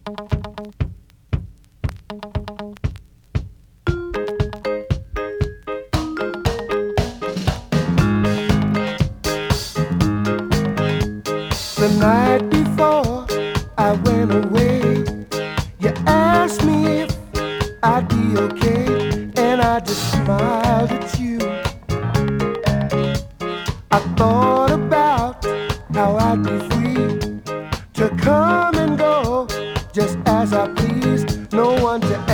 The night before I went away, you asked me if I'd be okay, and I just smiled at you. I thought about how I'd be free to come and go just as I please. No one to